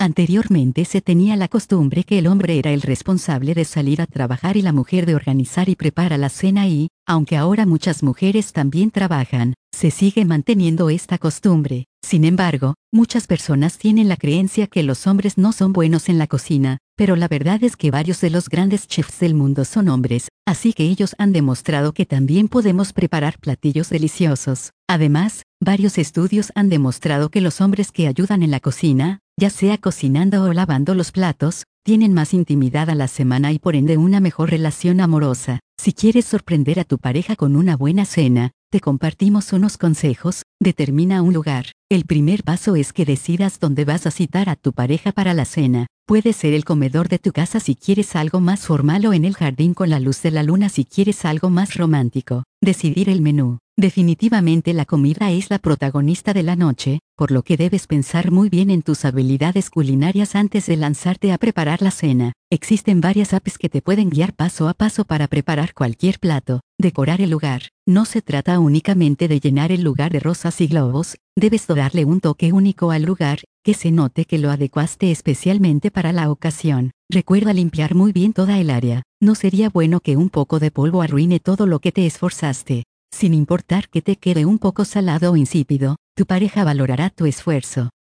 Anteriormente se tenía la costumbre que el hombre era el responsable de salir a trabajar y la mujer de organizar y preparar la cena y, aunque ahora muchas mujeres también trabajan, se sigue manteniendo esta costumbre. Sin embargo, muchas personas tienen la creencia que los hombres no son buenos en la cocina, pero la verdad es que varios de los grandes chefs del mundo son hombres, así que ellos han demostrado que también podemos preparar platillos deliciosos. Además, varios estudios han demostrado que los hombres que ayudan en la cocina, ya sea cocinando o lavando los platos, tienen más intimidad a la semana y por ende una mejor relación amorosa. Si quieres sorprender a tu pareja con una buena cena, te compartimos unos consejos. Determina un lugar. El primer paso es que decidas dónde vas a citar a tu pareja para la cena. Puede ser el comedor de tu casa si quieres algo más formal o en el jardín con la luz de la luna si quieres algo más romántico. Decidir el menú. Definitivamente la comida es la protagonista de la noche, por lo que debes pensar muy bien en tus habilidades culinarias antes de lanzarte a preparar la cena. Existen varias apps que te pueden guiar paso a paso para preparar cualquier plato. Decorar el lugar. No se trata únicamente de llenar el lugar de rosas y globos, debes darle un toque único al lugar, que se note que lo adecuaste especialmente para la ocasión. Recuerda limpiar muy bien toda el área. No sería bueno que un poco de polvo arruine todo lo que te esforzaste. Sin importar que te quede un poco salado o insípido, tu pareja valorará tu esfuerzo.